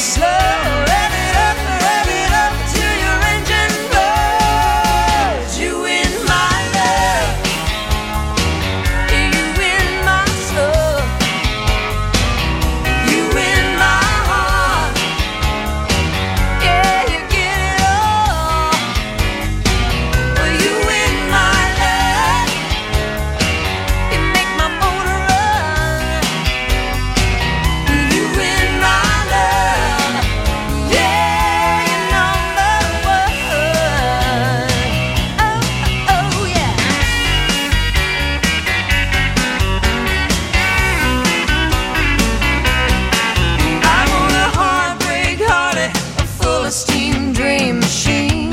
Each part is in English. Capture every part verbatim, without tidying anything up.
slow. Rev it up, rev it up till your engine blows. You in my love, you in my soul, you in my heart. Yeah, you get it all. Well, you in my love, you make my motor run. You in my love, yeah, you're number one. Oh, oh, yeah. I'm on a heartbreak Harley, a full of steam dream machine.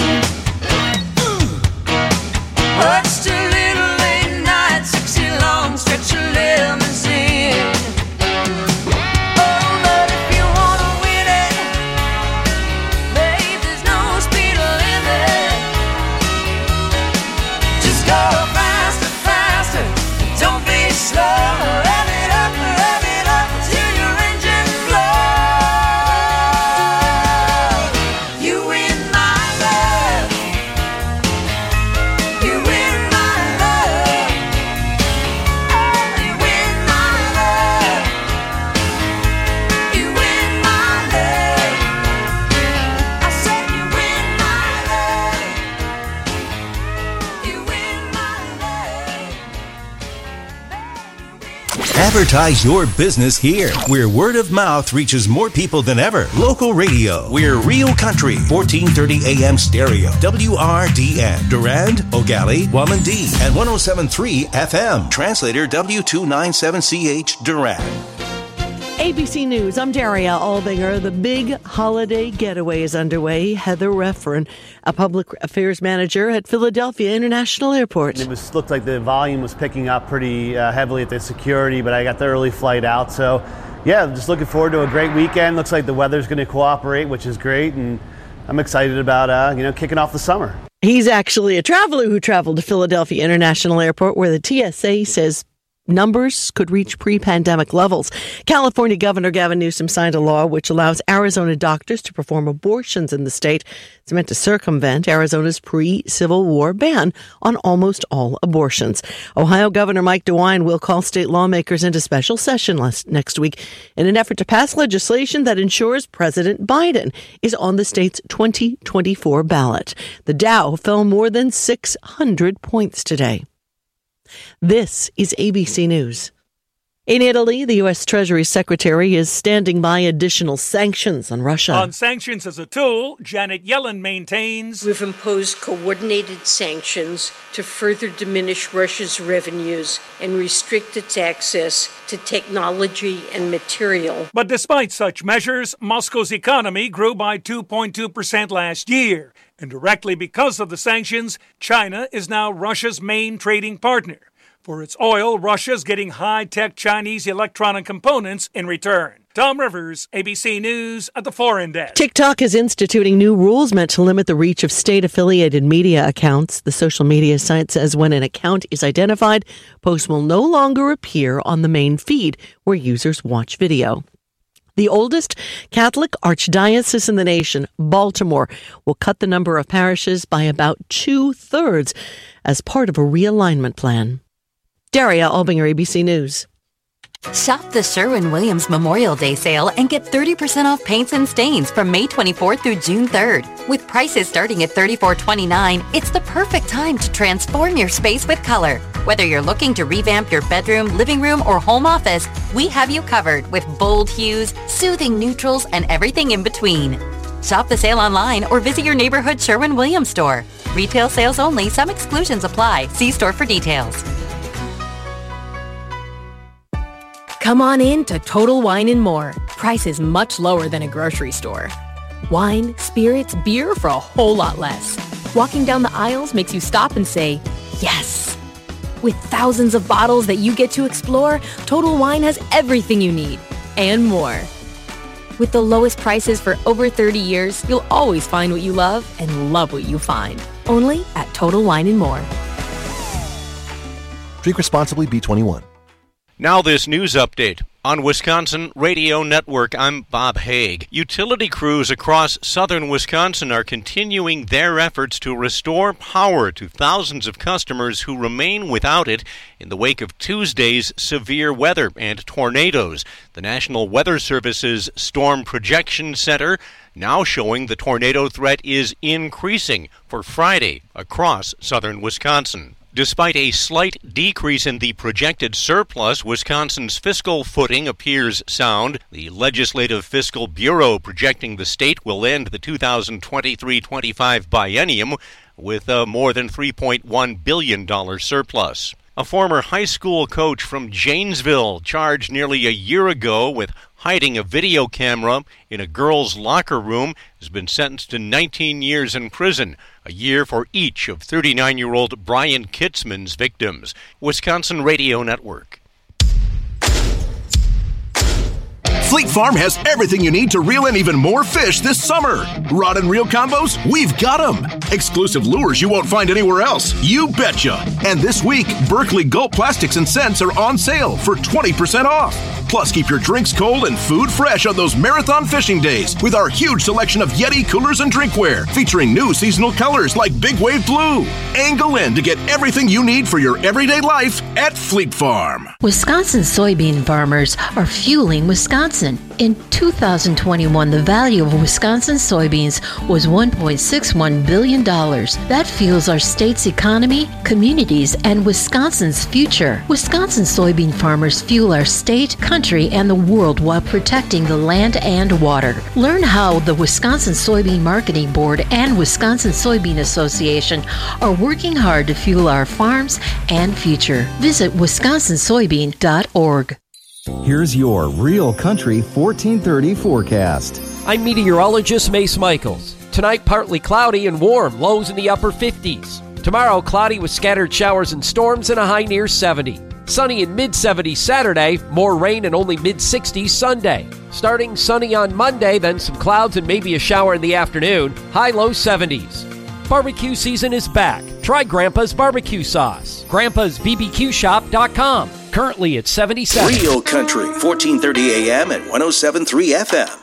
Watched a little late night, sexy long stretch of limousine. Oh, but if you wanna win it, babe, there's no speed limit. Just go faster, faster, don't be slow. Rev it up, rev it up till your engine blows. You in my love, you in my love, oh, you in my love, you in my love. I said you in my love, you in my love. Advertise your business here, where word of mouth reaches more people than ever. Local radio. We're Real Country, fourteen thirty A M stereo. W R D N. Durand, Ogali, Wamandee, and one oh seven point three F M. Translator W two ninety-seven C H, Durand. A B C News, I'm Daria Albinger. The big holiday getaway is underway. Heather Reffern, a public affairs manager at Philadelphia International Airport. It was looked like the volume was picking up pretty uh, heavily at the security, but I got the early flight out. So, yeah, just looking forward to a great weekend. Looks like the weather's going to cooperate, which is great, and I'm excited about uh, you know kicking off the summer. He's actually a traveler who traveled to Philadelphia International Airport, where the T S A says numbers could reach pre-pandemic levels. California Governor Gavin Newsom signed a law which allows Arizona doctors to perform abortions in the state. It's meant to circumvent Arizona's pre-Civil War ban on almost all abortions. Ohio Governor Mike DeWine will call state lawmakers into special session last, next week in an effort to pass legislation that ensures President Biden is on the state's twenty twenty-four ballot. The Dow fell more than six hundred points today. This is A B C News. In Italy, the U S Treasury Secretary is standing by additional sanctions on Russia. On sanctions as a tool, Janet Yellen maintains, we've imposed coordinated sanctions to further diminish Russia's revenues and restrict its access to technology and material. But despite such measures, Moscow's economy grew by two point two percent last year. And directly because of the sanctions, China is now Russia's main trading partner. For its oil, Russia's getting high-tech Chinese electronic components in return. Tom Rivers, A B C News at the Foreign Desk. TikTok is instituting new rules meant to limit the reach of state-affiliated media accounts. The social media site says when an account is identified, posts will no longer appear on the main feed where users watch video. The oldest Catholic archdiocese in the nation, Baltimore, will cut the number of parishes by about two-thirds as part of a realignment plan. Daria Albinger, A B C News. Shop the Sherwin-Williams Memorial Day sale and get thirty percent off paints and stains from May twenty-fourth through June third. With prices starting at thirty-four twenty-nine, it's the perfect time to transform your space with color. Whether you're looking to revamp your bedroom, living room, or home office, we have you covered with bold hues, soothing neutrals, and everything in between. Shop the sale online or visit your neighborhood Sherwin-Williams store. Retail sales only. Some exclusions apply. See store for details. Come on in to Total Wine and More. Prices much lower than a grocery store. Wine, spirits, beer for a whole lot less. Walking down the aisles makes you stop and say, yes. With thousands of bottles that you get to explore, Total Wine has everything you need and more. With the lowest prices for over thirty years, you'll always find what you love and love what you find. Only at Total Wine and More. Drink responsibly, B twenty-one. Now this news update. On Wisconsin Radio Network, I'm Bob Haig. Utility crews across southern Wisconsin are continuing their efforts to restore power to thousands of customers who remain without it in the wake of Tuesday's severe weather and tornadoes. The National Weather Service's Storm Projection Center now showing the tornado threat is increasing for Friday across southern Wisconsin. Despite a slight decrease in the projected surplus, Wisconsin's fiscal footing appears sound. The Legislative Fiscal Bureau projecting the state will end the two thousand twenty-three twenty-five biennium with a more than three point one billion dollars surplus. A former high school coach from Janesville charged nearly a year ago with hiding a video camera in a girl's locker room has been sentenced to nineteen years in prison, a year for each of thirty-nine-year-old Brian Kitzman's victims. Wisconsin Radio Network. Fleet Farm has everything you need to reel in even more fish this summer. Rod and reel combos? We've got them. Exclusive lures you won't find anywhere else? You betcha. And this week, Berkeley Gulp Plastics and Scents are on sale for twenty percent off. Plus, keep your drinks cold and food fresh on those marathon fishing days with our huge selection of Yeti coolers and drinkware, featuring new seasonal colors like Big Wave Blue. Angle in to get everything you need for your everyday life at Fleet Farm. Wisconsin soybean farmers are fueling Wisconsin. In two thousand twenty-one, the value of Wisconsin soybeans was one point six one billion dollars. That fuels our state's economy, communities, and Wisconsin's future. Wisconsin soybean farmers fuel our state, country, and the world while protecting the land and water. Learn how the Wisconsin Soybean Marketing Board and Wisconsin Soybean Association are working hard to fuel our farms and future. Visit wisconsin soybean dot org. Here's your Real Country fourteen thirty forecast. I'm meteorologist Mace Michaels. Tonight, partly cloudy and warm, lows in the upper fifties. Tomorrow, cloudy with scattered showers and storms and a high near seventy. Sunny in mid-seventies Saturday, more rain and only mid-sixties Sunday. Starting sunny on Monday, then some clouds and maybe a shower in the afternoon, high-low seventies. Barbecue season is back. Try Grandpa's barbecue sauce. grandpas b b q shop dot com. Currently at seventy-seven. Real Country, fourteen thirty A M and one oh seven point three F M.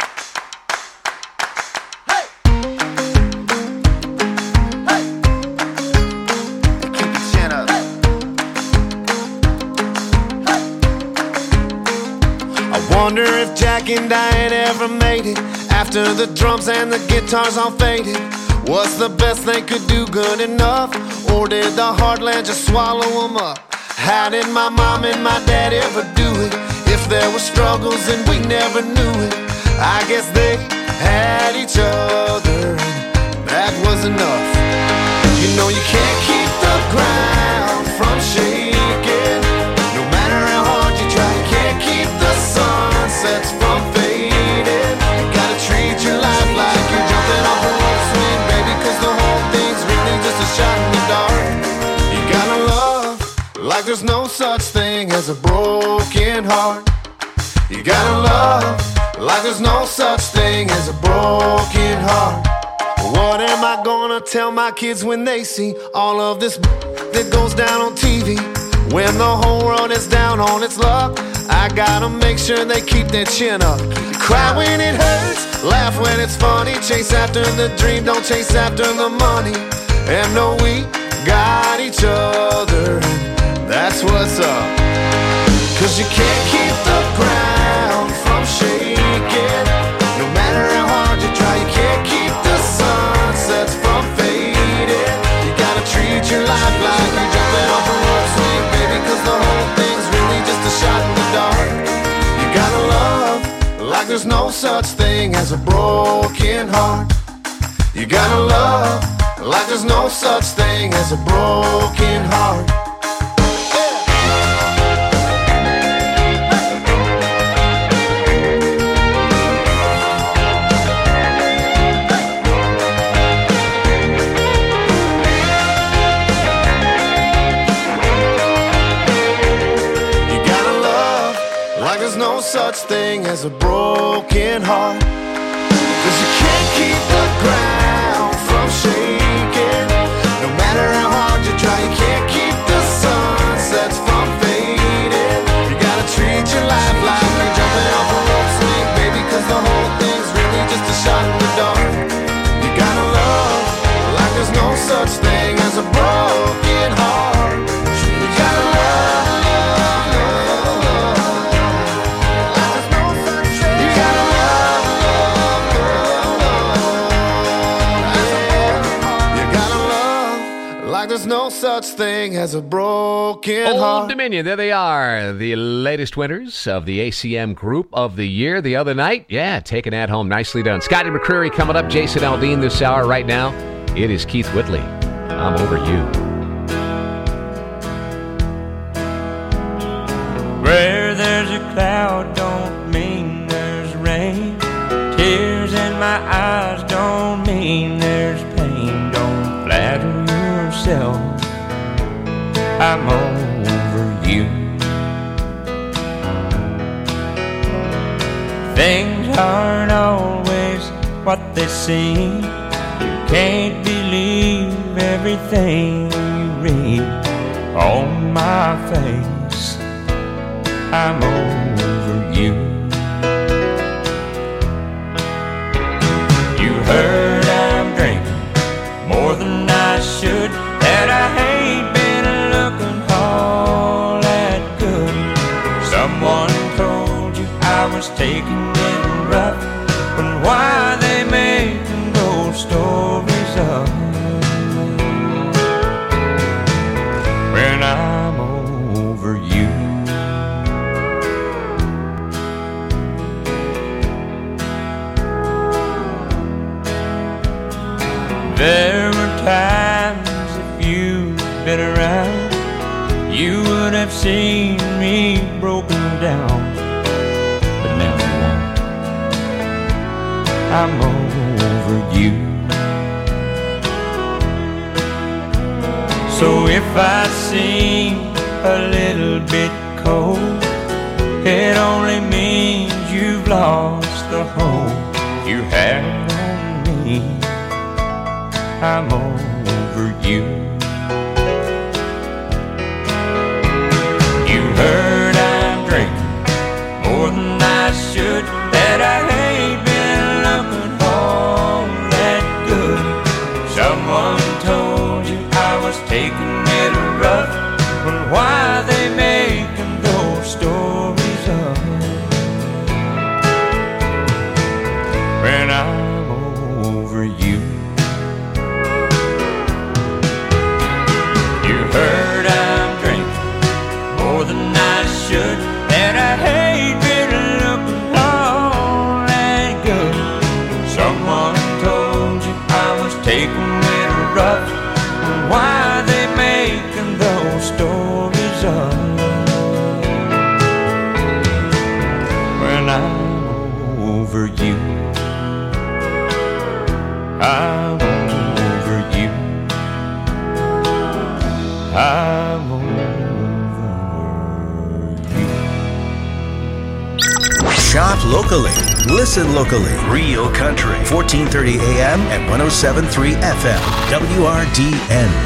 Wonder if Jack and Diane ever made it after the drums and the guitars all faded. What's the best they could do good enough? Or did the heartland just swallow them up? How did my mom and my dad ever do it? If there were struggles and we never knew it, I guess they had each other and that was enough. You know you can't keep the ground from shaking. No matter how hard you try, you can't keep the sunsets from fading. You gotta treat your life like you're jumping off a rope swing, baby, cause the whole thing's really just a shot in the dark. You gotta love like there's no such thing as a broken heart. You gotta love like there's no such thing as a broken heart. What am I gonna tell my kids when they see all of this that goes down on T V? When the whole world is down on its luck, I gotta make sure they keep their chin up. Cry when it hurts, laugh when it's funny. Chase after the dream, don't chase after the money. And know we got each other, and that's what's up. Cause you can't keep the ground from shaking. No matter how hard you try, you can't keep the sunsets from fading. You gotta treat your life like you're jumping off a rope swing, baby, cause the whole thing's really just a shot in the dark. You gotta love like there's no such thing as a broken heart. You gotta love like there's no such thing as a broken heart. Such thing as a broken heart. Cause you can't keep the ground from shaking. No matter how hard you try, you can't keep the sunsets from fading. You gotta treat your life like you're like there's no such thing as a broken Old heart. Dominion, there they are, the latest winners of the A C M Group of the Year the other night. Yeah, taking that home. Nicely done. Scotty McCreery coming up, Jason Aldean this hour. Right now, it is Keith Whitley. I'm Over You. Where there's a cloud don't mean there's rain. Tears in my eyes don't mean there's pain. Don't flatter yourself, I'm over you. Things aren't always what they seem. You can't believe everything you read on my face, I'm over you. You heard I'm drinking more than I should, that I ain't been looking all that good. Someone told you I was taking it rough, but why they making those stories up when I'm over you? There were times if you'd been around, you would have seen me broken down. But now you won't, I'm over you. So if I seem a little bit cold, it only means you've lost the hope you had on me, I'm over you. You heard I'm drinking more than I should, that I ain't been looking all that good. Someone told you I was taking it rough, but why they making those stories up when I'm over you? Heard I'm drinking more than I should, and I hate been looking all that good. Someone told you I was taking it rough, why they making those stories up when I'm over you? I'm over you. I'm over you. Shop locally. Listen locally. Real Country. fourteen thirty A M and one oh seven point three F M. W R D N.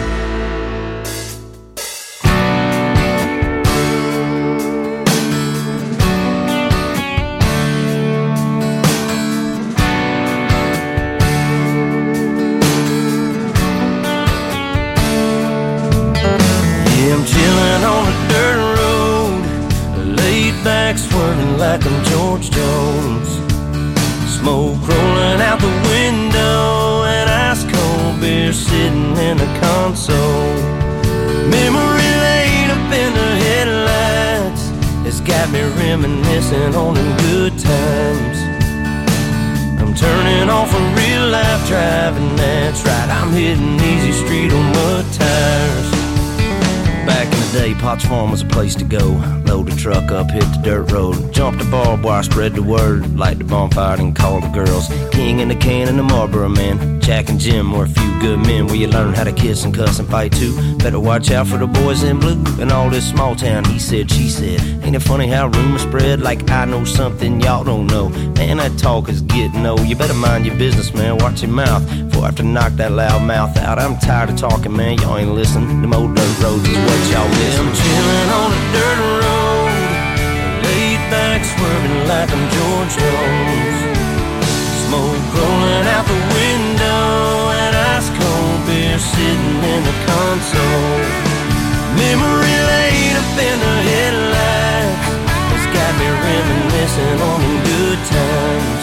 Like I'm George Jones. Smoke rolling out the window and ice cold beer sitting in the console. Memory lane up in the headlights has got me reminiscing on them good times. I'm turning off a real life driving, that's right, I'm hitting easy street on mud tires. Back in the day, Potts Farm was a place to go. Load the truck up, hit the dirt road, jump the barbed wire, spread the word, light the bonfire and call the girls. King and the can and the Marlboro man, Jack and Jim were a few good men where you learn how to kiss and cuss and fight too. Better watch out for the boys in blue and all this small town he said, she said. Ain't it funny how rumors spread like I know something y'all don't know? Man, that talk is getting old. You better mind your business, man, watch your mouth before I have to knock that loud mouth out. I'm tired of talking, man, y'all ain't listening. Them old dirt roads is what y'all miss. I'm chilling on a dirt road, laid back swerving like I'm George Jones. Smoke rolling out the window and ice cold beer sitting in the console. Memory lane up in the headlights has got me reminiscing on them good times.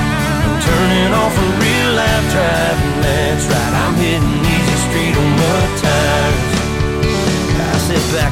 I'm turning off a real life driving, that's right, I'm hitting easy street on mud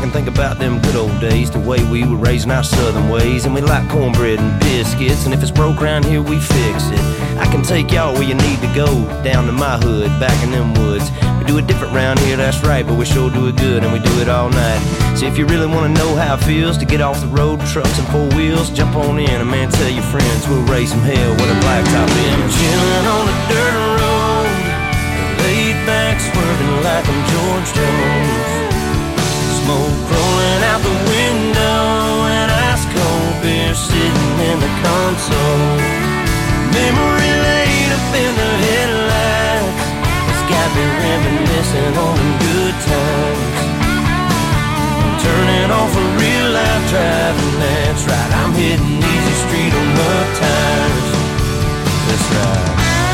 and think about them good old days, the way we were raising our southern ways. And we like cornbread and biscuits, and if it's broke around here, we fix it. I can take y'all where you need to go, down to my hood, back in them woods. We do it different round here, that's right, but we sure do it good, and we do it all night. So if you really want to know how it feels to get off the road, trucks and four wheels, jump on in, and man, tell your friends we'll raise some hell with a blacktop in. Chilling on a dirt road, laid back, swerving like I'm George Jones. Smoke rolling out the window, and ice cold beer sitting in the console. Memory laid up in the headlights, it's got me reminiscing on them good times. I'm turning off a real life driving, that's right, I'm hitting easy street on rough tires. That's right.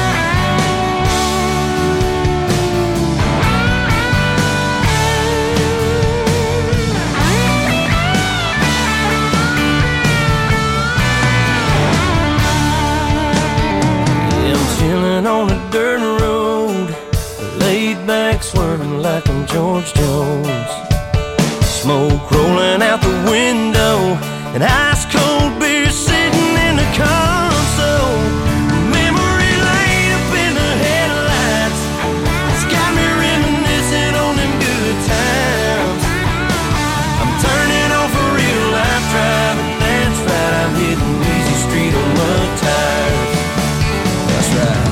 Chilling on a dirt road, laid back, swerving like I'm George Jones. Smoke rolling out the window, and ice cold beer sitting in the console. Memory laid up in the headlights, it's got me reminiscing on them good times. I'm turning off a real life driving, that's right, I'm hitting easy street on mud tires. That's right.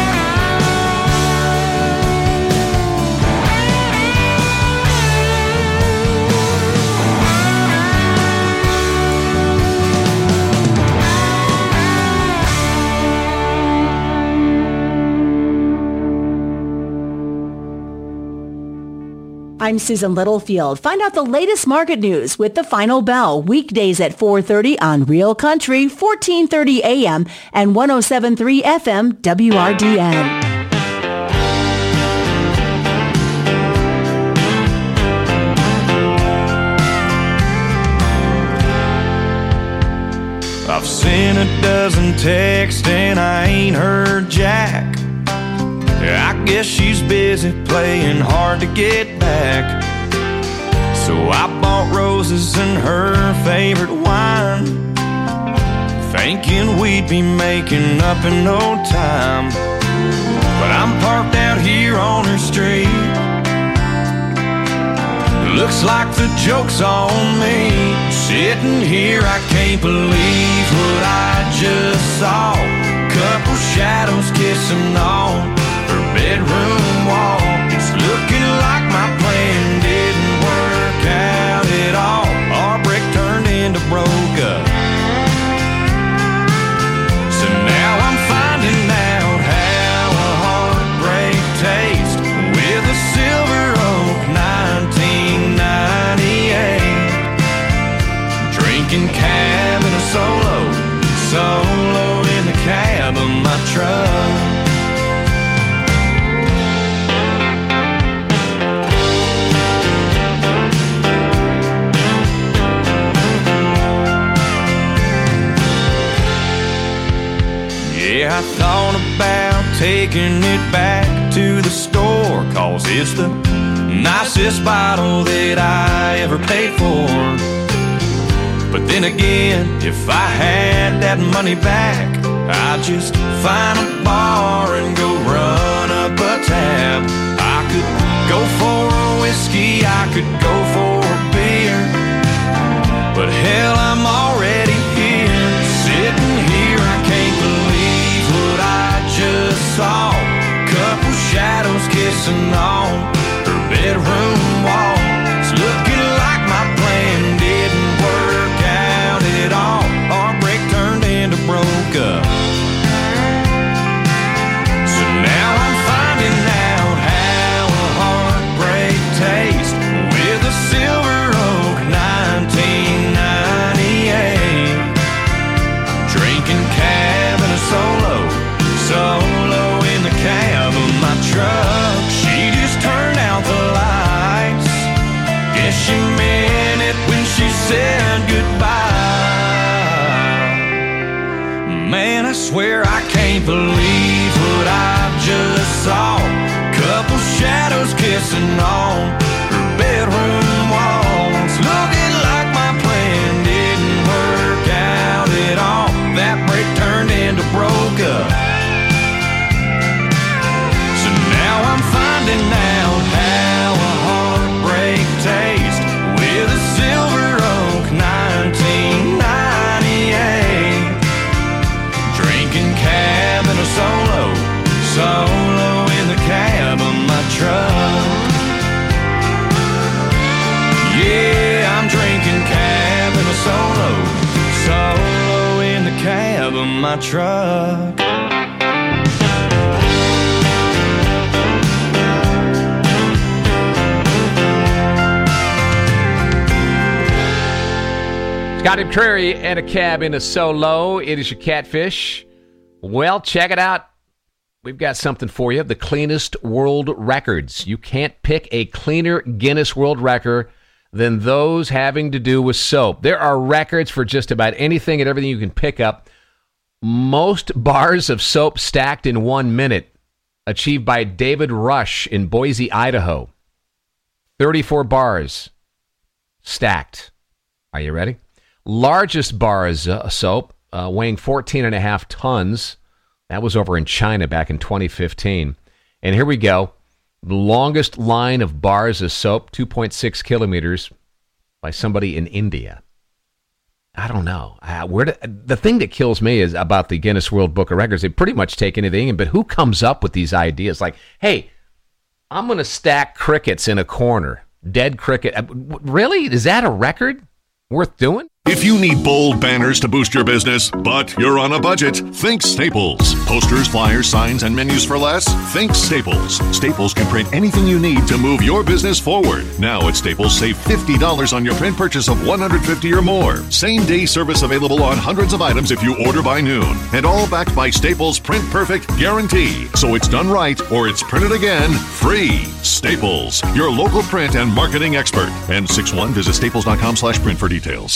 I'm Susan Littlefield. Find out the latest market news with The Final Bell, weekdays at four thirty on Real Country, fourteen thirty A M and one oh seven point three F M W R D N. I've sent a dozen texts and I ain't heard jack. I guess she's busy playing hard to get back. So I bought roses and her favorite wine, thinking we'd be making up in no time. But I'm parked out here on her street. Looks like the joke's on me. Sitting here, I can't believe what I just saw. Couple shadows kissing on her bedroom wall. It's looking like my plan didn't work out at all. Our break turned into broke up. So now I'm finding out how a heartbreak tastes with a Silver Oak nineteen ninety-eight. Drinking cab in a solo, solo in the cab of my truck. Yeah, I thought about taking it back to the store, cause it's the nicest bottle that I ever paid for. But then again, if I had that money back, I'd just find a bar and go run up a tab. I could go for a whiskey, I could go for a beer, but hell, I'm already here. Sitting here, I can't believe what I just saw. Couple shadows kissing on her bedroom wall. It's looking like my plan didn't work out at all. Our break turned into broke up. So now I'm finding out how a heartbreak tastes with a Silver Oak nineteen ninety-eight. Drinking cab in a solo, solo in the cab of my truck. She just turned out the lights my truck. Scotty McCreery and a cab into So Low. It is your catfish. Well, check it out. We've got something for you. The cleanest world records. You can't pick a cleaner Guinness World Record than those having to do with soap. There are records for just about anything and everything you can pick up. Most bars of soap stacked in one minute, achieved by David Rush in Boise, Idaho. thirty-four bars stacked. Are you ready? Largest bar of uh, soap, uh, weighing fourteen and a half tons. That was over in China back in twenty fifteen. And here we go. The longest line of bars of soap, two point six kilometers, by somebody in India. I don't know. Uh, where do, the thing that kills me is about the Guinness World Book of Records. They pretty much take anything, but who comes up with these ideas? Like, hey, I'm going to stack crickets in a corner. Dead cricket. Really? Is that a record worth doing? If you need bold banners to boost your business, but you're on a budget, think Staples. Posters, flyers, signs, and menus for less? Think Staples. Staples can print anything you need to move your business forward. Now at Staples, save fifty dollars on your print purchase of one hundred fifty dollars or more. Same-day service available on hundreds of items if you order by noon. And all backed by Staples' Print Perfect guarantee. So it's done right or it's printed again free. Staples, your local print and marketing expert. And six one, visit staples.com slash print for details.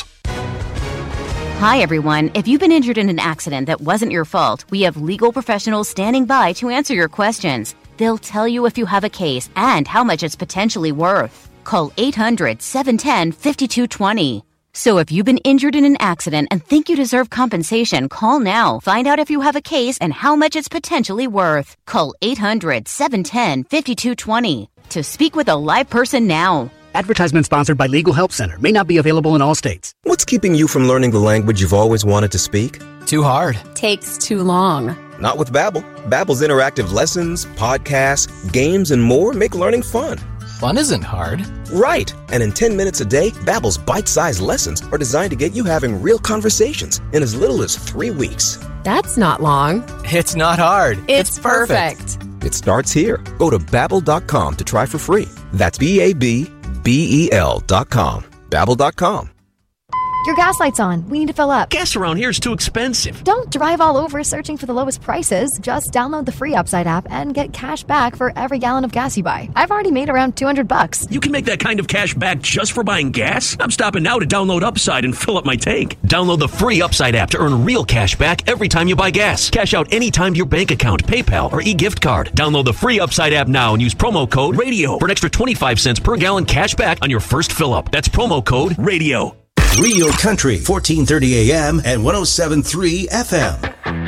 Hi, everyone. If you've been injured in an accident that wasn't your fault, we have legal professionals standing by to answer your questions. They'll tell you if you have a case and how much it's potentially worth. Call eight hundred, seven one zero, five two two zero. So if you've been injured in an accident and think you deserve compensation, call now. Find out if you have a case and how much it's potentially worth. Call eight hundred, seven one zero, five two two zero to speak with a live person now. Advertisement sponsored by Legal Help Center. May not be available in all states. What's keeping you from learning the language you've always wanted to speak? Too hard. Takes too long. Not with Babbel. Babbel's interactive lessons, podcasts, games, and more make learning fun. Fun isn't hard. Right. And in ten minutes a day, Babbel's bite-sized lessons are designed to get you having real conversations in as little as three weeks. That's not long. It's not hard. It's, it's perfect. perfect. It starts here. Go to Babbel dot com to try for free. That's B A B B E L dot com. Babbel dot com. Your gas light's on. We need to fill up. Gas around here is too expensive. Don't drive all over searching for the lowest prices. Just download the free Upside app and get cash back for every gallon of gas you buy. I've already made around two hundred bucks. You can make that kind of cash back just for buying gas? I'm stopping now to download Upside and fill up my tank. Download the free Upside app to earn real cash back every time you buy gas. Cash out anytime to your bank account, PayPal, or e-gift card. Download the free Upside app now and use promo code RADIO for an extra twenty-five cents per gallon cash back on your first fill up. That's promo code RADIO. Real Country, fourteen thirty A M and one oh seven point three F M.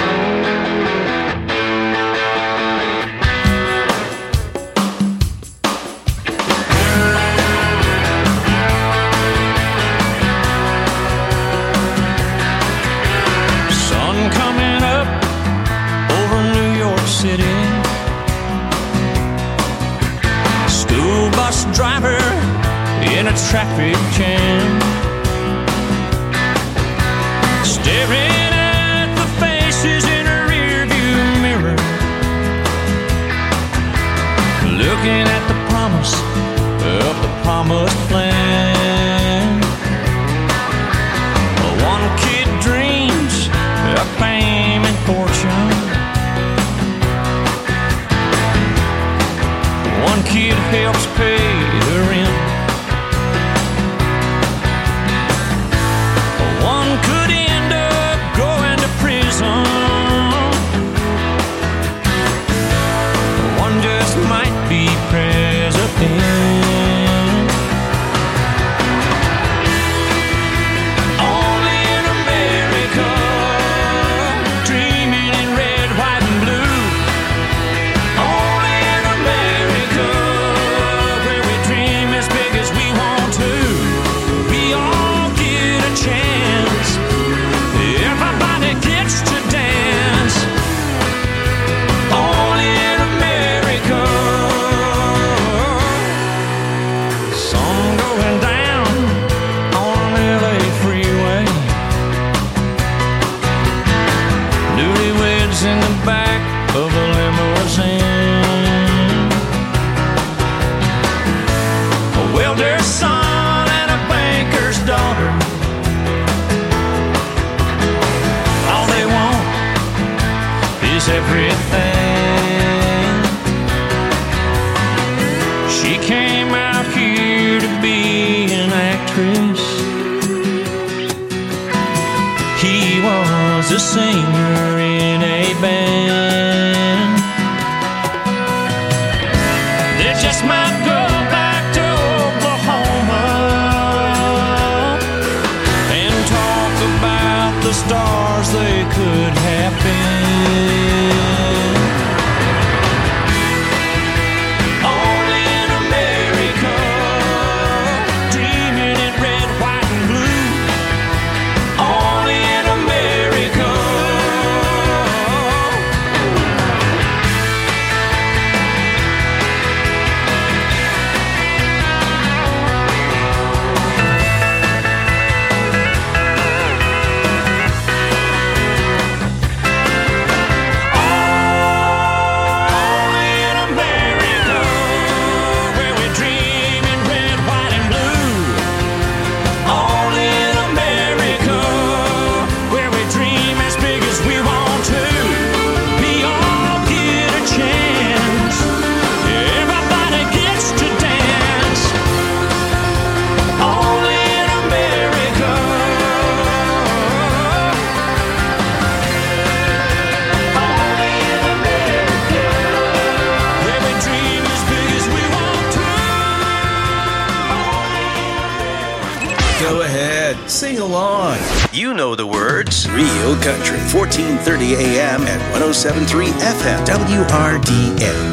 Sun coming up over New York City. School bus driver in a traffic jam. Staring at the faces in a rearview mirror, looking at the promise of the promised land. One kid dreams of fame and fortune. One kid helps pay the rent. One could end up going to prison. One just might be president. Only in America, dreaming in red, white, and blue. Only in America, of a limousine. A welder's son and a banker's daughter, all they want is everything. She came out here to be an actress. He was a singer in a band. They just might go back to Oklahoma and talk about the stars they could have been. Only in America, dreaming in red, white, and blue. Only in America. Go ahead, sing along. You know the words. Real Country, fourteen thirty A M and one oh seven point three F M, W R D N.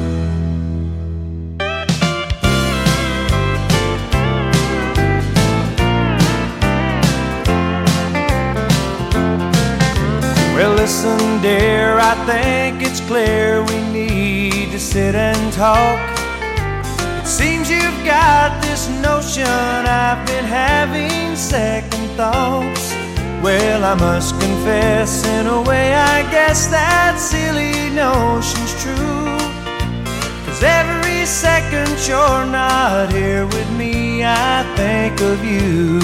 Well, listen, dear, I think it's clear we need to sit and talk. It seems you've got this notion I've been having second thoughts. Well, I must confess, in a way, I guess that silly notion's true. 'Cause every second you're not here with me, I think of you.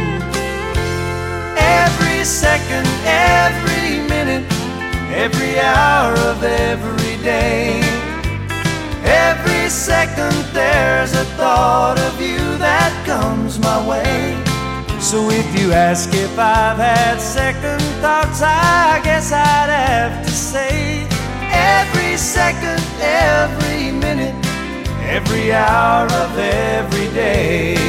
Every second, every minute, every hour of every day. Every second there's a thought of you that comes my way. So if you ask if I've had second thoughts, I guess I'd have to say every second, every minute, every hour of every day.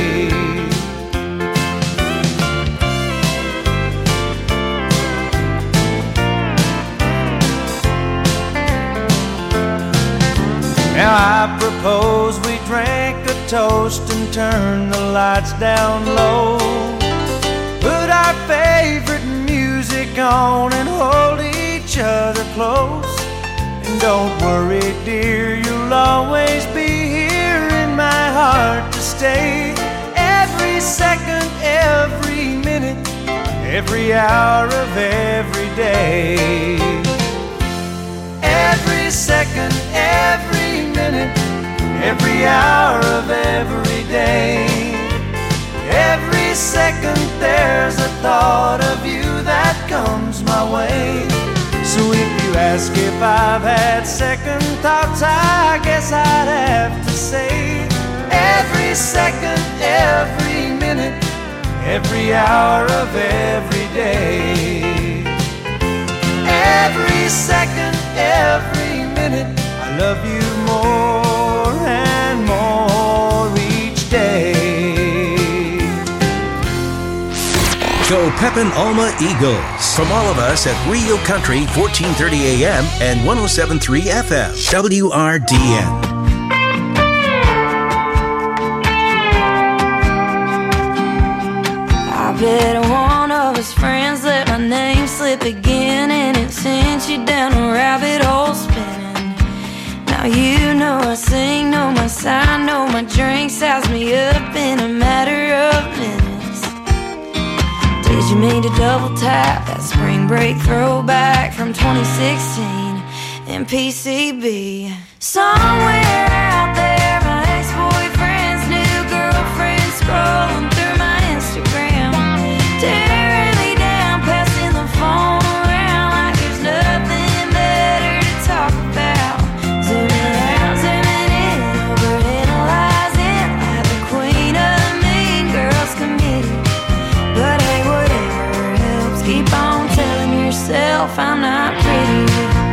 Now I propose we drink a toast and turn the lights down low. Put our favorite music on and hold each other close. And don't worry, dear, you'll always be here in my heart to stay. Every second, every minute, every hour of every day. Every second, every minute, every hour of every day. Every second there's a thought of you that comes my way. So if you ask if I've had second thoughts, I guess I'd have to say every second, every minute, every hour of every day. Every second, every minute, I love you more and more each day. Go Pepin Alma Eagles. From all of us at Rio Country, fourteen thirty A M and one oh seven point three F M, W R D N. I bet one of his friends let my name slip again, and it sent you down a rabbit hole spinning. Now you know I sing, know my sign, know my drink, size me up in a matter of minutes. Did you mean to double tap that spring break throwback from twenty sixteen in P C B. Somewhere out there, my ex-boyfriend's new girlfriend scrolling through my Instagram, tearing me down, passing the phone around like there's nothing better to talk about. Zooming out, zooming in, overanalyzing like the queen of the mean girls committee. But hey, whatever helps, keep on telling yourself I'm not pretty.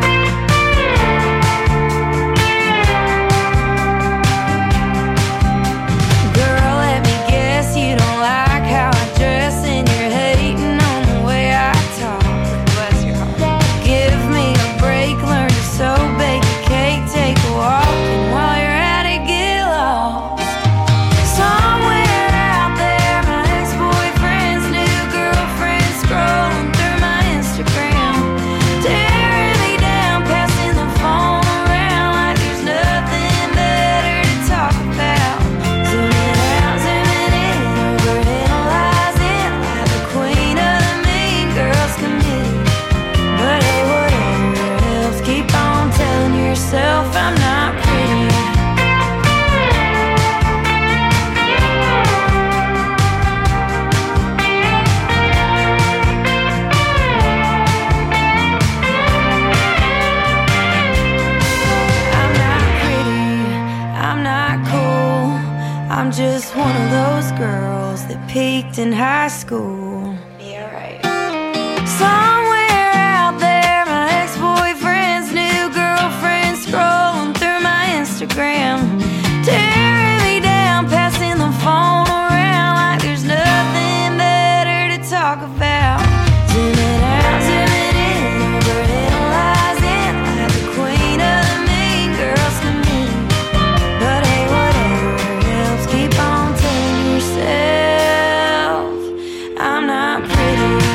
Just one of those girls that peaked in high school. Yeah, right. Somewhere out there, my ex-boyfriend's new girlfriend scrolling through my Instagram, tearing me down, passing the phone around like there's nothing better to talk about. Zooming out, zooming in, overanalyzing like the queen of the mean girls committee. But hey, whatever helps, keep on telling yourself I'm not pretty.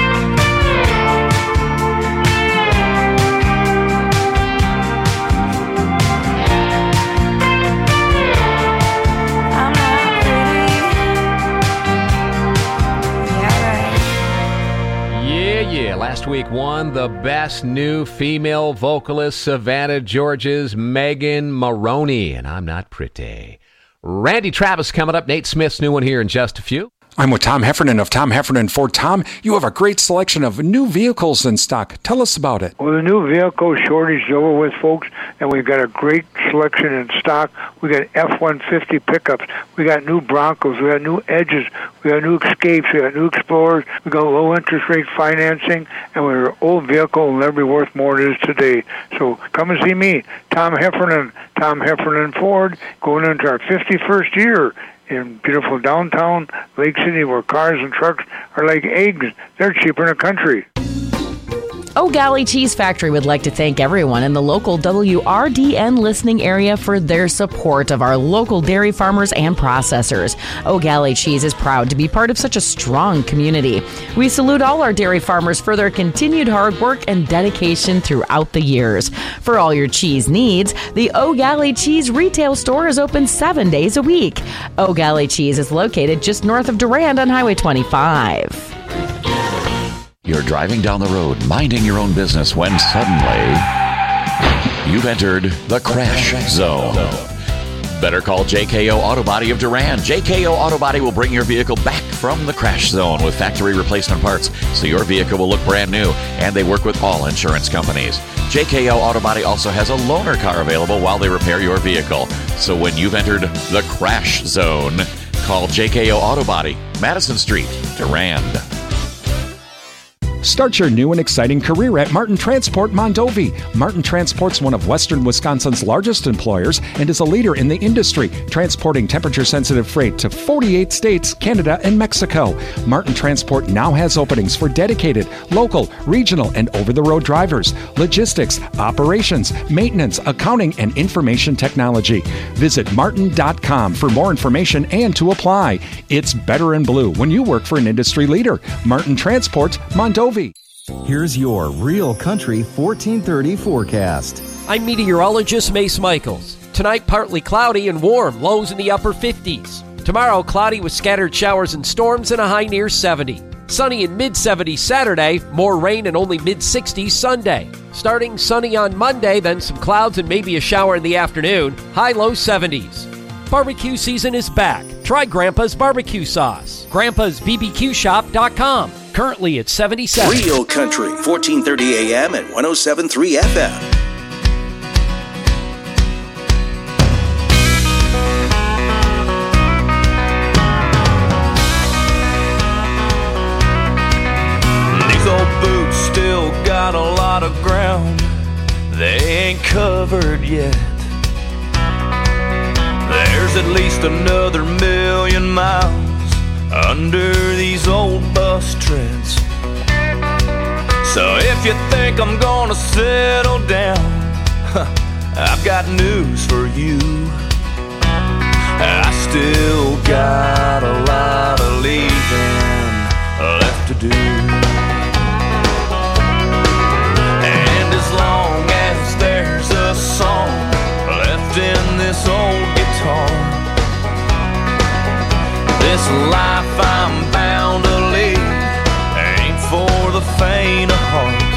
I'm not pretty. Yeah, right. Yeah, yeah. Last week won the best new female vocalist, Savannah George's Megan Maroney, and I'm not pretty. Randy Travis coming up. Nate Smith's new one here in just a few. I'm with Tom Heffernan of Tom Heffernan Ford. Tom, you have a great selection of new vehicles in stock. Tell us about it. Well, the new vehicle shortage is over with, folks, and we've got a great selection in stock. We got F one fifty pickups. We got new Broncos. We got new Edges. We got new Escapes. We got new Explorers. We got low interest rate financing, and our old vehicle will never be worth more than it is today. So come and see me, Tom Heffernan, Tom Heffernan Ford, going into our fifty-first year in beautiful downtown Lake City, where cars and trucks are like eggs. They're cheaper in the country. O'Galley Cheese Factory would like to thank everyone in the local W R D N listening area for their support of our local dairy farmers and processors. O'Galley Cheese is proud to be part of such a strong community. We salute all our dairy farmers for their continued hard work and dedication throughout the years. For all your cheese needs, the O'Galley Cheese retail store is open seven days a week. O'Galley Cheese is located just north of Durand on Highway twenty-five. You're driving down the road, minding your own business, when suddenly you've entered the crash zone. Better call J K O Auto Body of Durand. J K O Auto Body will bring your vehicle back from the crash zone with factory replacement parts, so your vehicle will look brand new, and they work with all insurance companies. J K O Auto Body also has a loaner car available while they repair your vehicle. So when you've entered the crash zone, call J K O Auto Body, Madison Street, Durand. Start your new and exciting career at Martin Transport Mondovi. Martin Transport's one of western Wisconsin's largest employers and is a leader in the industry, transporting temperature-sensitive freight to forty-eight states, Canada, and Mexico. Martin Transport now has openings for dedicated, local, regional, and over-the-road drivers, logistics, operations, maintenance, accounting, and information technology. Visit martin dot com for more information and to apply. It's better in blue when you work for an industry leader. Martin Transport Mondovi. Here's your Real Country fourteen thirty forecast. I'm meteorologist Mace Michaels. Tonight, partly cloudy and warm, lows in the upper fifties. Tomorrow, cloudy with scattered showers and storms and a high near seventy. Sunny in mid seventies Saturday, more rain and only mid sixties Sunday. Starting sunny on Monday, then some clouds and maybe a shower in the afternoon, high low seventies. Barbecue season is back. Try Grandpa's barbecue sauce. grandpas b b q shop dot com. Currently at seventy-seven. Real Country, fourteen thirty A M and one oh seven point three F M. Old boots still got a lot of ground they ain't covered yet. There's at least another million miles under these old bus treads. So if you think I'm gonna settle down, I've got news for you. I still got a lot of leaving left to do. As long as there's a song left in this old guitar, this life I'm bound to lead ain't for the faint of heart.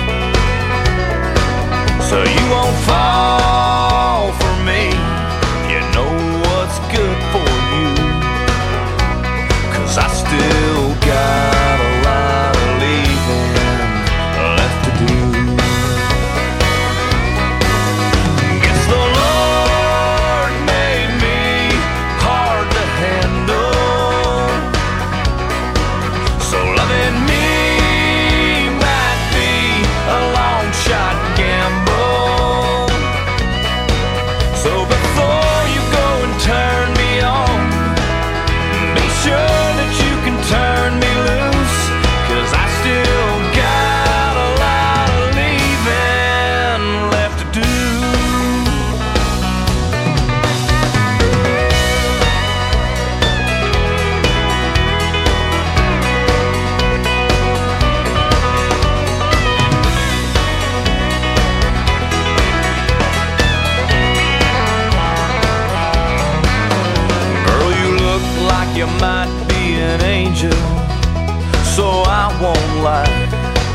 So you won't fall for me, you know what's good for you, 'cause I still got a lot of leaving left to do. You might be an angel, so I won't lie.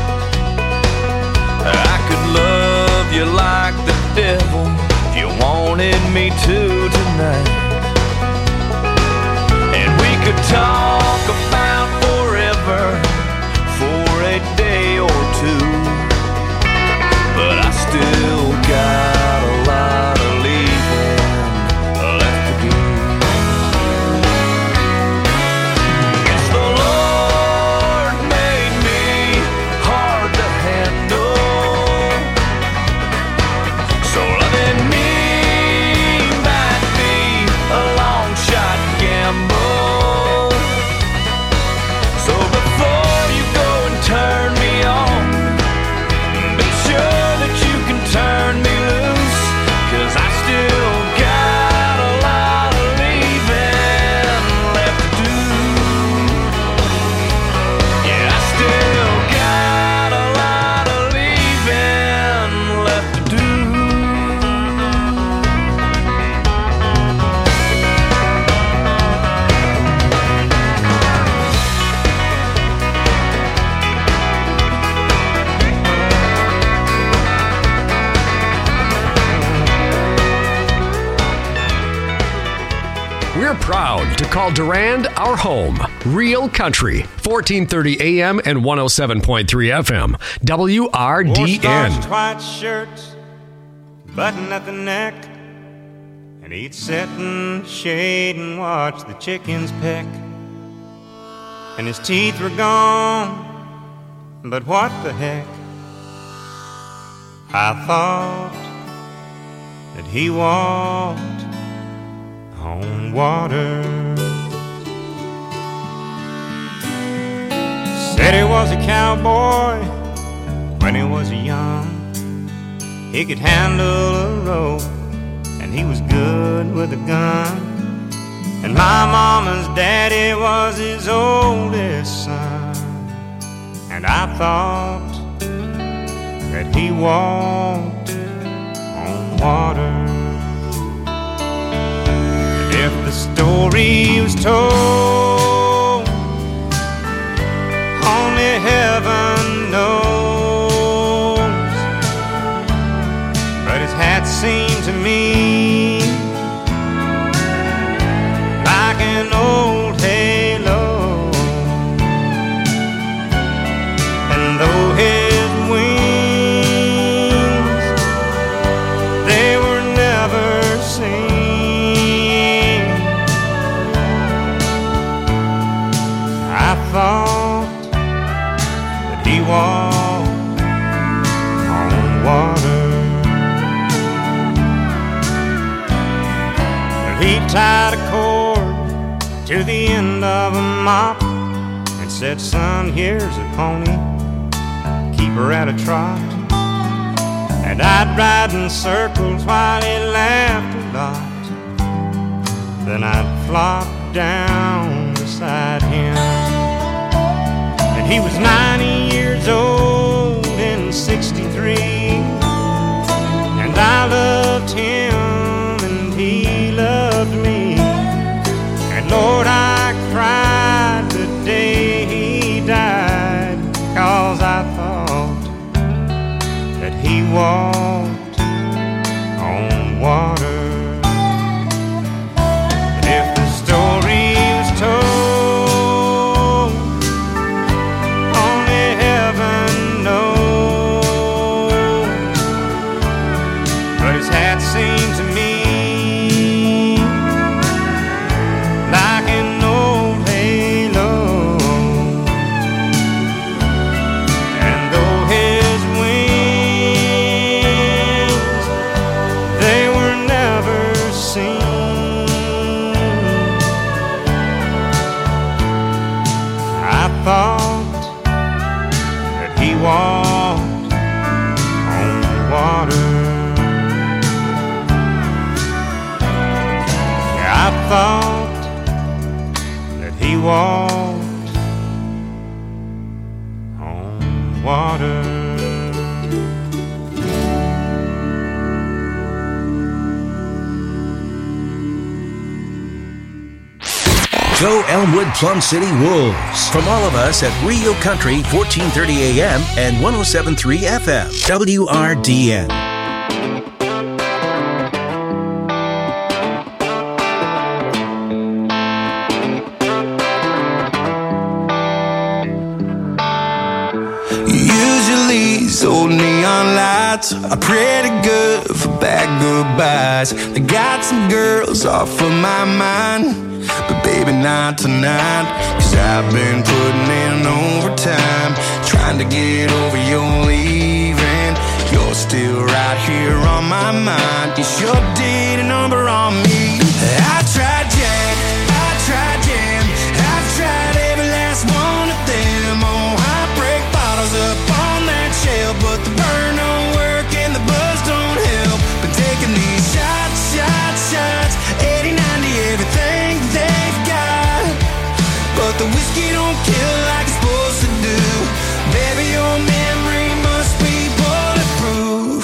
I could love you like the devil if you wanted me to tonight. And we could talk about forever for a day or two, but I still got a lot of leaving left to do. Proud to call Durand our home. Real Country, fourteen thirty A M and one oh seven point three F M. W R D N. Wore white shirts, button at the neck, and he'd sit in the shade and watch the chickens peck. And his teeth were gone, but what the heck? I thought that he walked on water. Said he was a cowboy when he was young. He could handle a rope and he was good with a gun. And my mama's daddy was his oldest son. And I thought that he walked on water. If the story was told on but his hat seemed to me like an old halo. And though his wings, they were never seen, I thought that he walked on water. He tied a cord to the end of a mop and said, son, here's a pony, keep her at a trot. And I'd ride in circles while he laughed a lot. Then I'd flop down beside him. And he was ninety years old in sixty-three, and I loved him and he loved me. And Lord, I cried the day he died, 'cause I thought that he walked on water. But if the story was told, only heaven knows. But his hat seemed to me like an old halo. And though his wings, they were never seen, I thought that he walked on water. Yeah, I thought that he walked on water. Go Elmwood Plum City Wolves. From all of us at Real Country, fourteen thirty A M and one oh seven point three F M, W R D N. Usually these old neon lights are pretty good for bad goodbyes. They got some girls off of my mind, but baby not tonight. 'Cause I've been putting in overtime, trying to get over your leaving. You're still right here on my mind. You sure did a number on me. I tried Jack, I tried Jam, I've tried every last one of them. Oh, heartbreak bottles up on that shelf, but the burn don't work and the buzz don't help. Been taking these shots, shots, shots, eighty, ninety, everything they've got, but the whiskey don't kill like it's supposed to do. Baby, your memory must be bulletproof.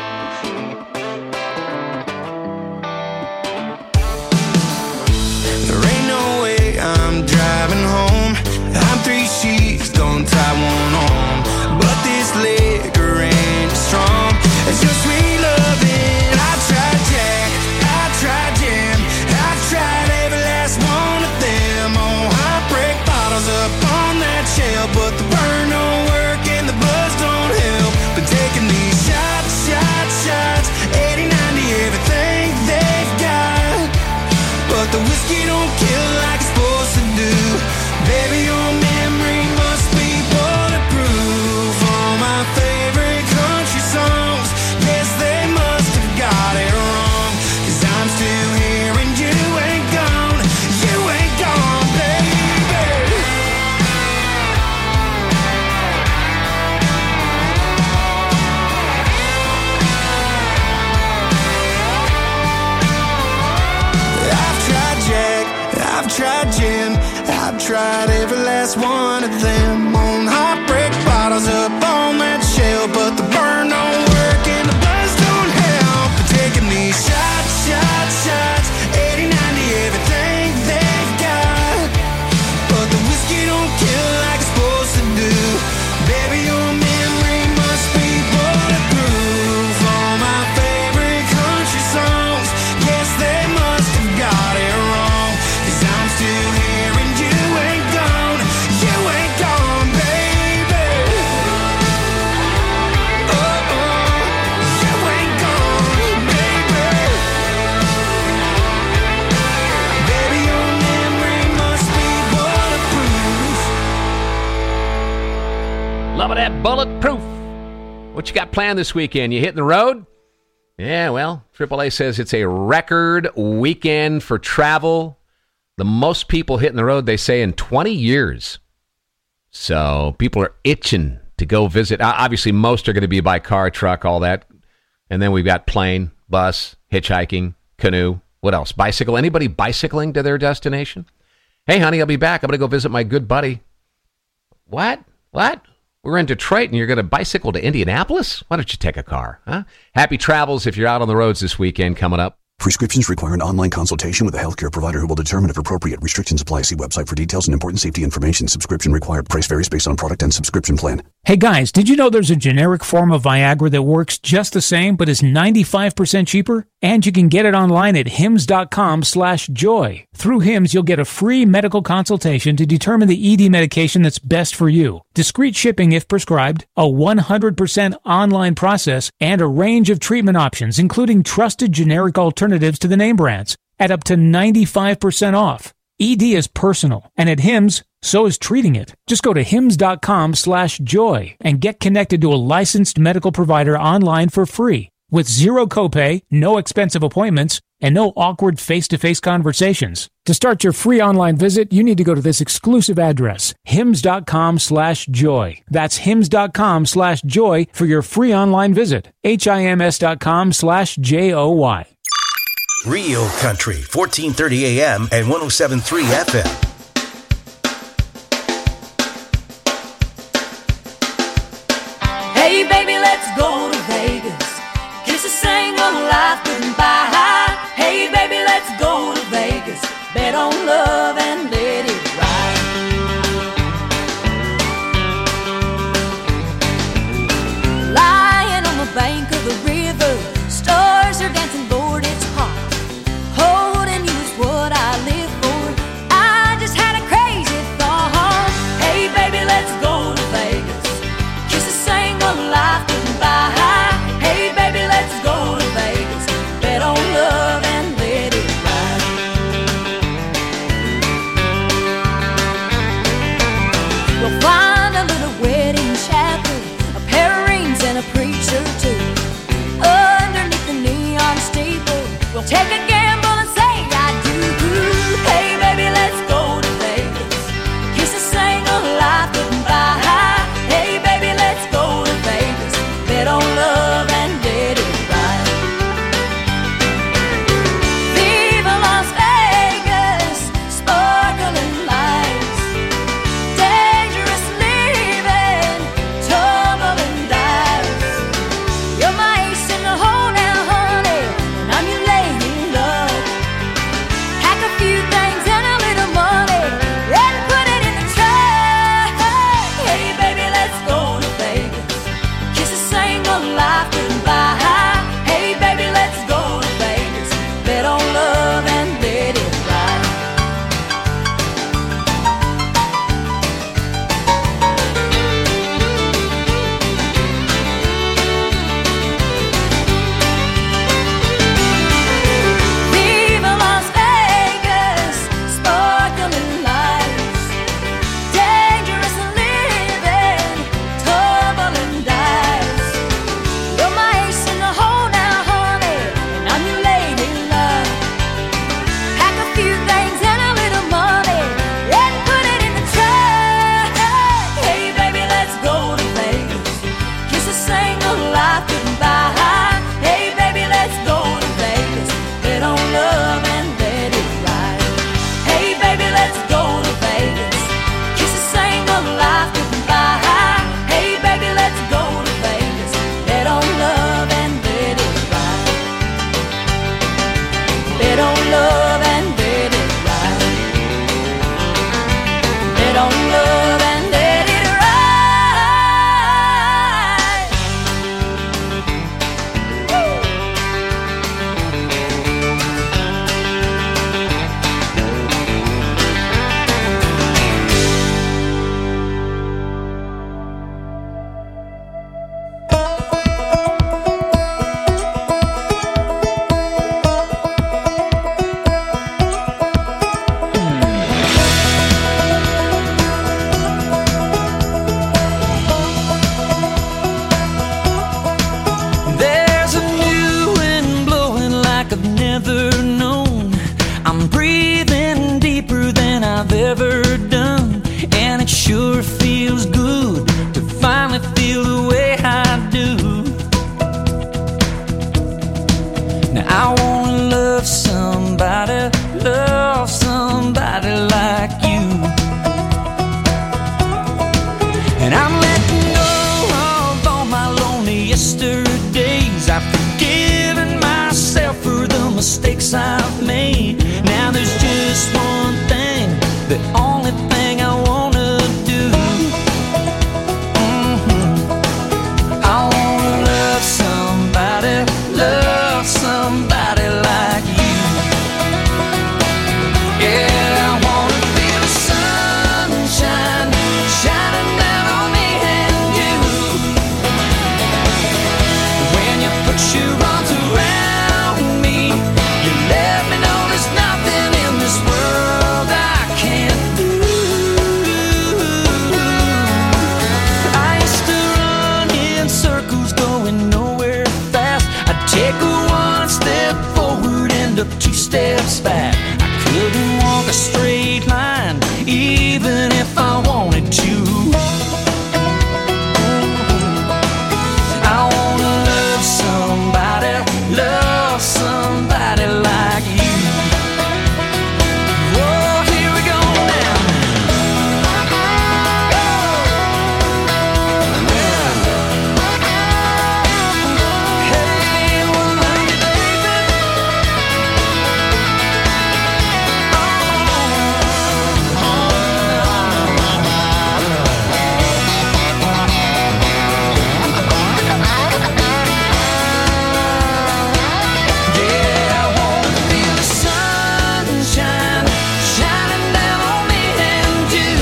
There ain't no way I'm driving home. I'm three sheets, don't tie one on, but this liquor ain't strong. It's your sweet loving. I tried Jack, I tried Jam, I've tried every last one of them. Oh, heartbreak bottles up on that shelf, but the burn don't work and the buzz don't help. Been taking these shots, shots, shots, eighty, ninety, everything they've got, but the whiskey don't kill like it's supposed to do. Baby, your memory must be bulletproof. All my favorite country songs, yes, they must have got it wrong. 'Cause I'm still here and you ain't gone, you ain't gone, baby. I've tried Jack, I've tried Jim, I've tried every last one of them. On heartbreak bottles up on that shelf, but the burn don't work and the buzz don't help. But taking these shots, shots, shots, eighty, ninety, everything they've got, but the whiskey don't kill like it's supposed to do. Baby, your memory must be bulletproof. All my favorite you got planned this weekend? You hitting the road? Yeah, well, triple A says it's a record weekend for travel. The most people hitting the road, they say, in twenty years. So people are itching to go visit. Obviously, most are going to be by car, truck, all that. And then we've got plane, bus, hitchhiking, canoe. What else? Bicycle. Anybody bicycling to their destination? Hey, honey, I'll be back. I'm going to go visit my good buddy. What? What? We're in Detroit and you're going to bicycle to Indianapolis? Why don't you take a car? Huh? Happy travels if you're out on the roads this weekend coming up. Prescriptions require an online consultation with a healthcare provider who will determine if appropriate. Restrictions apply. See website for details and important safety information. Subscription required. Price varies based on product and subscription plan. Hey guys, did you know there's a generic form of Viagra that works just the same but is ninety-five percent cheaper? And you can get it online at hims.com slash joy. Through Hims, you'll get a free medical consultation to determine the E D medication that's best for you. Discreet shipping if prescribed, a one hundred percent online process, and a range of treatment options, including trusted generic alternatives to the name brands, at up to ninety-five percent off. E D is personal, and at Hims, so is treating it. Just go to hims.com slash joy and get connected to a licensed medical provider online for free. With zero copay, no expensive appointments, and no awkward face-to-face conversations. To start your free online visit, you need to go to this exclusive address, hims.com slash joy. That's hims.com slash joy for your free online visit. H-I-M-S.com slash J-O-Y. Real Country, fourteen thirty A M and one oh seven point three F M. Hey baby, let's go to Vegas. Kiss a single life goodbye. Hey baby, let's go to Vegas. Bet on love and let it ride. Lying on the bank of the river, stars are dancing, Lord, it's hot. Holding you is what I live for. I just Now I wanna love somebody, love somebody like you. And I'm letting go of all my lonely yesterdays. I've forgiven myself for the mistakes I've made. Now there's just one thing, the only thing I wanna do. Mm-hmm. I wanna love somebody, love somebody like you. Yeah, I wanna feel the sunshine shining down on me and you. When you put your arms around me, you let me know there's nothing in this world I can't do. I used to run in circles going nowhere fast. I'd take a one step forward and a two steps back. I couldn't walk a straight line even if I wanted to. I wanna love somebody, love somebody like you. Oh, here we go now. Hey, well, love you, baby. Yeah, I wanna feel the sunshine shining down on me and you.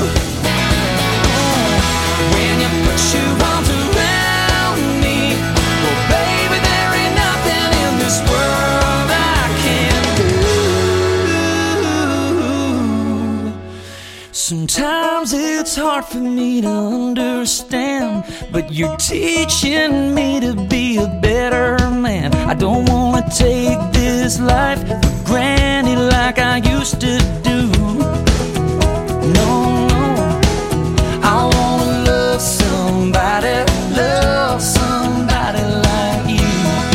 When you put your arms around me, well, baby, there ain't nothing in this world I can't do. Sometimes it's hard for me to understand, but you're teaching me to be a better man. I don't wanna take this life for granted like I used to do. No, no, I wanna love somebody, love somebody like you.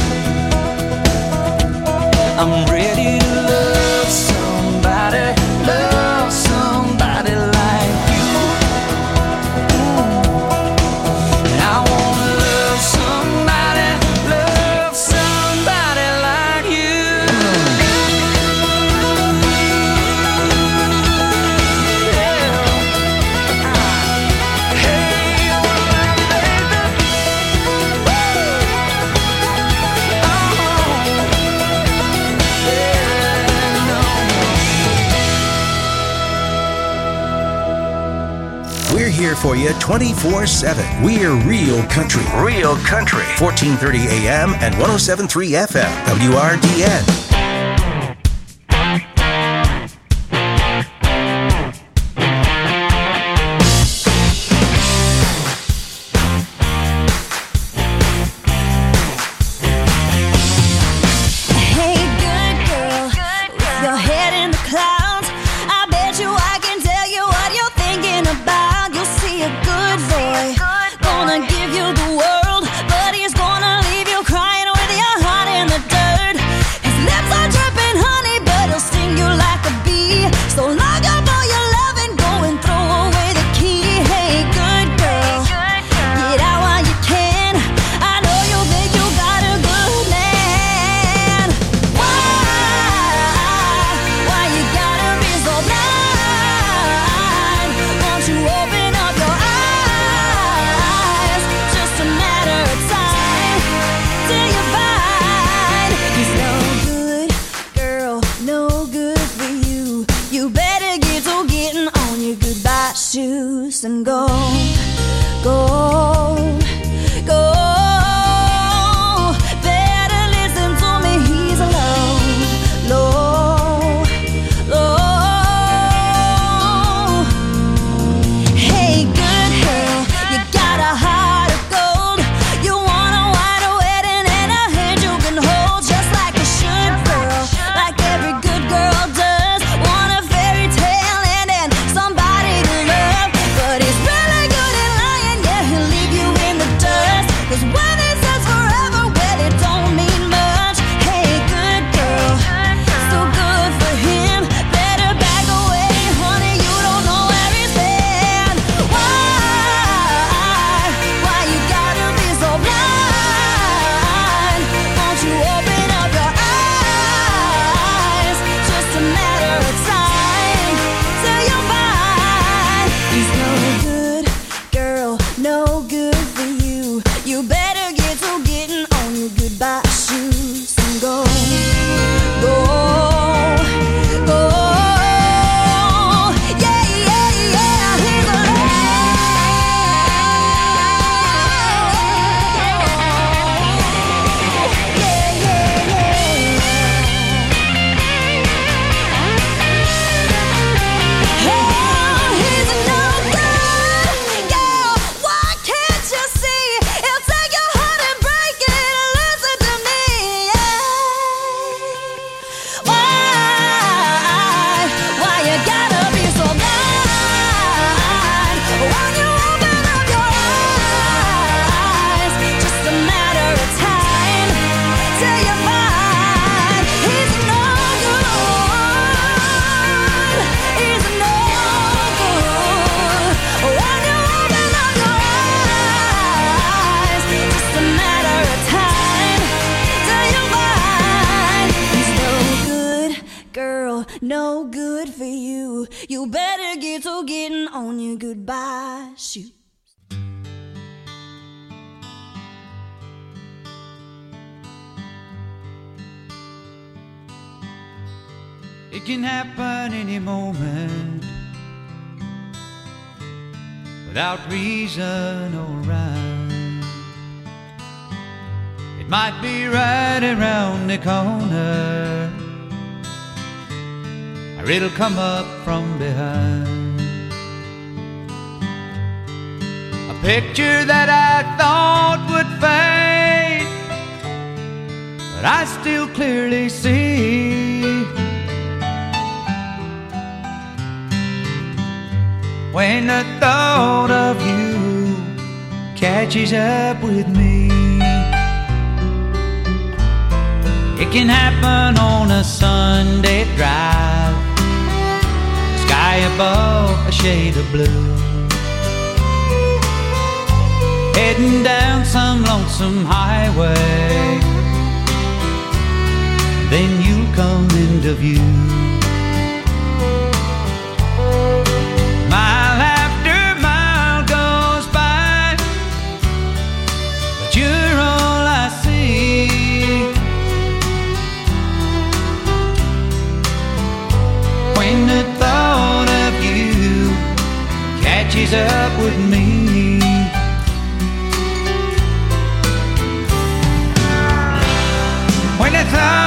I'm ready to love somebody, love somebody like you. Mm. I wanna love somebody, love somebody like you. We're here for you twenty-four seven. We're Real Country. Real Country. fourteen thirty A M and one oh seven point three F M. W R D N. Hey, good girl, with your head in the clouds, I bet you I can tell you what you're thinking about. You'll see a good boy, gonna give you the world, but he's gonna leave you crying with your heart in the dirt. His lips are dripping honey, but he'll sting you like a bee. So lock up all your love and go and throw away the key. Hey, good girl, get out while you can. I know you think you got a good man. Why, why you gotta be so blind? Won't you open up your eyes? Just a matter of time till you find he's no good, girl, no good for you. You better get to getting on your goodbye shoes and go, go, go. Better listen to me, he's low, low, low. Hey, good girl, you got a heart of gold. You want a white wedding and a hand you can hold, just like a should, girl, like every good girl does. Want a fairy tale ending, somebody to love, but he's really no good for you. You better get to getting on your goodbye shoes. It can happen any moment, without reason or rhyme. It might be right around the corner, or it'll come up from behind. A picture that I thought would fade, but I still clearly see. When the thought of you catches up with me. It can happen on a Sunday drive, the sky above a shade of blue, heading down some lonesome highway, then you'll come into view. Mile after mile goes by, but you're all I see. When the thought of you catches up with me. When the thought